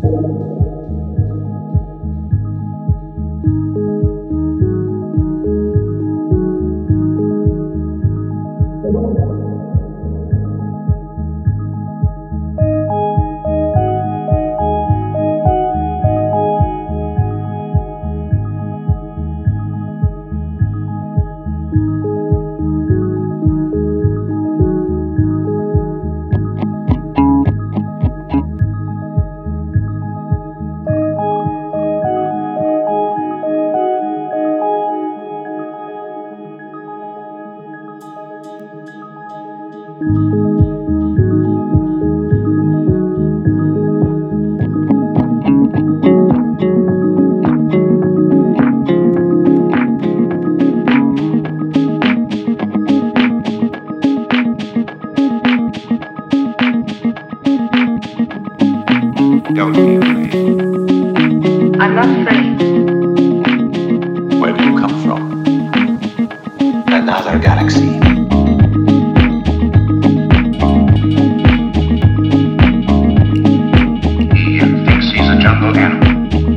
Don't be afraid. I'm not afraid. Where do you come from? Another galaxy. He thinks he's a jungle animal.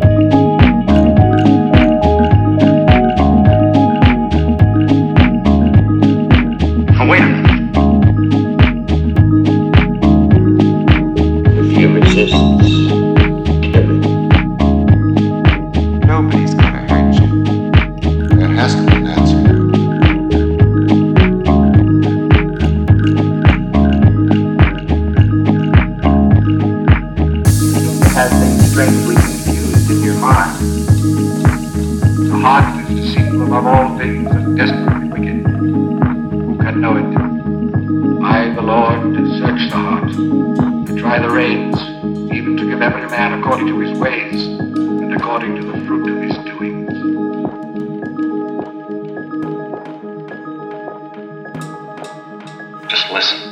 Oh, wait a minute. If you resist, kill it. Nobody's gonna hurt you. There has to be an answer. It has been strangely confused in your mind. The heart is deceitful above all things and desperately wicked. Who can know it? I, the Lord, search the heart, to try the reins, even to give every man according to his ways, and according to the fruit of his doings. Just listen.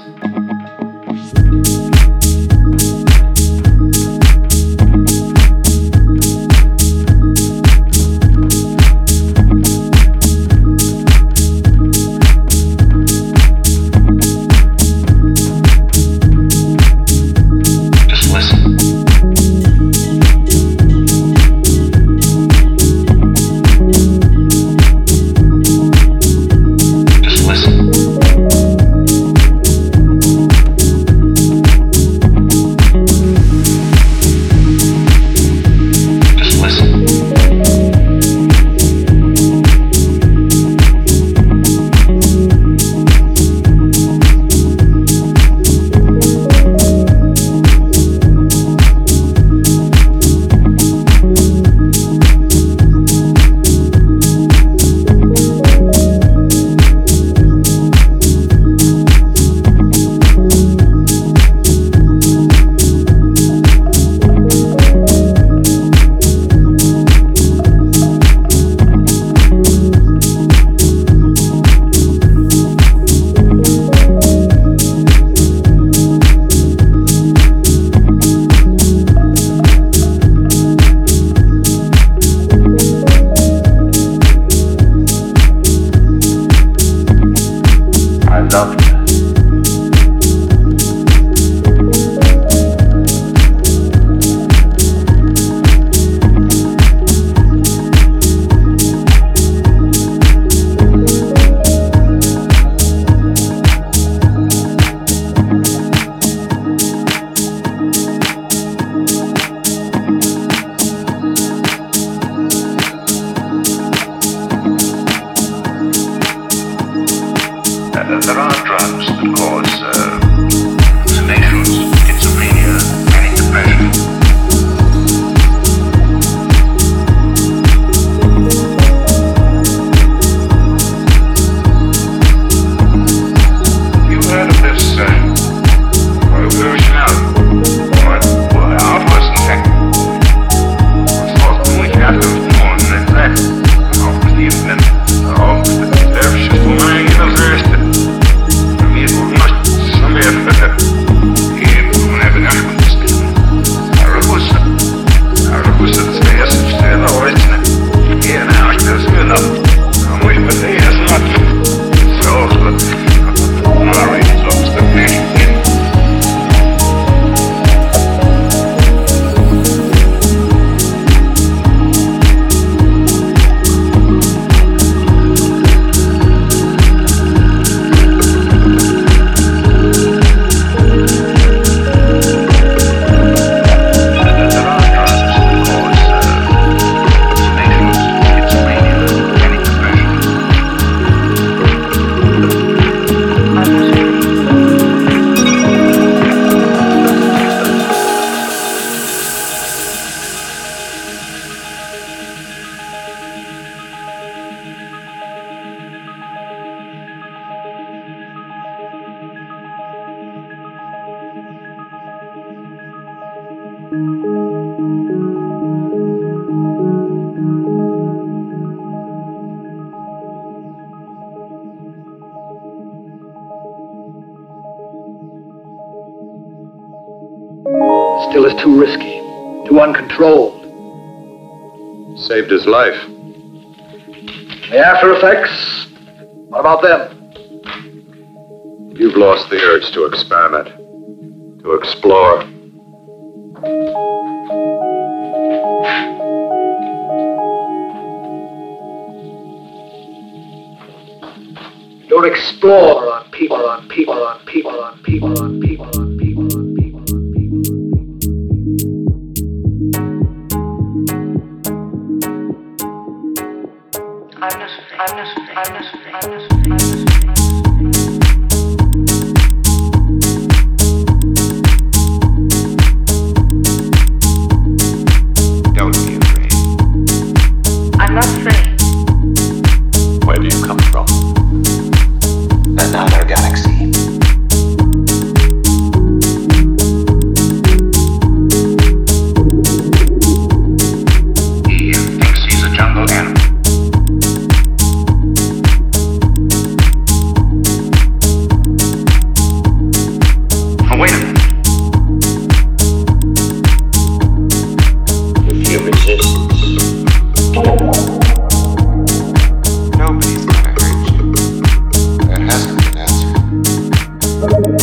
Just listen. Just listen. Still is too risky, too uncontrolled. Saved his life. The after effects, what about them? You've lost the urge to experiment, to explore. Don't explore on people, on people, on people, on people, on people, on people, on people, on people. I'm not afraid. I'm not afraid. I'm not afraid. I'm not afraid. Don't be afraid. I'm not afraid. Where do you come from? Another galaxy. He thinks he's a jungle animal. Oh, wait a minute. If you resist, Nobody's gonna hurt you. There has to be an answer.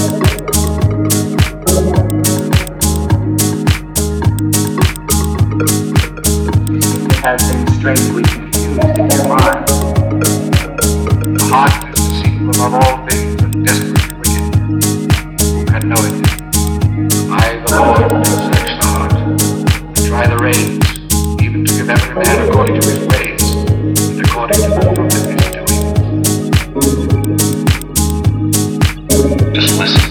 You have been strangely confused in your mind. The heart is deceitful above all things and desperately wicked. Who can know it? I, the Lord, search the heart, to try the reins, even to give every man according to his ways, and according to the fruit of his doing. Just listen.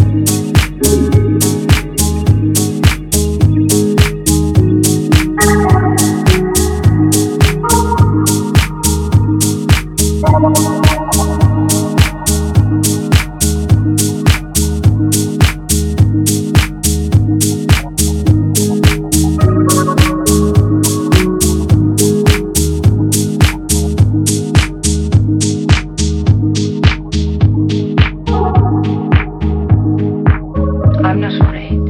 I'm not afraid.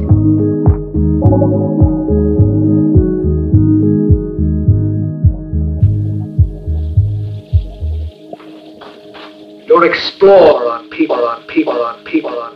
Don't explore on people, on people, on people, on